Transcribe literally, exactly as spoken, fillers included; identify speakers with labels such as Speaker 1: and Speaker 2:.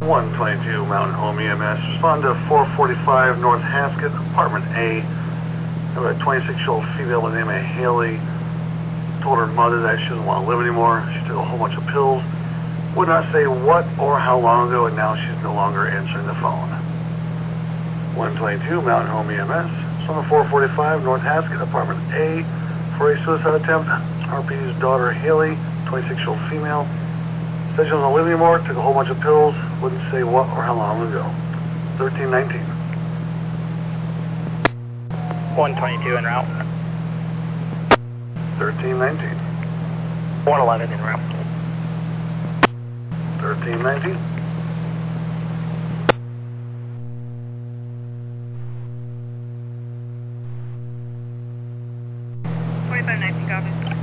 Speaker 1: one twenty-two Mountain Home E M S. Respond to four forty-five North Haskett, apartment A. Have a twenty-six-year-old female by the name of Haley. Told her mother that she doesn't want to live anymore. She took a whole bunch of pills. Would not say what or how long ago, and now she's no longer answering the phone. one twenty-two Mountain Home E M S. Respond to four forty-five North Haskett, apartment A. For a suicide attempt. R P's daughter Haley, twenty-six-year-old female. Said she doesn't want to live anymore, took a whole bunch of pills, wouldn't say what or how long ago. thirteen nineteen.
Speaker 2: one twenty-two en route.
Speaker 1: thirteen nineteen.
Speaker 2: one eleven en route.
Speaker 1: thirteen nineteen.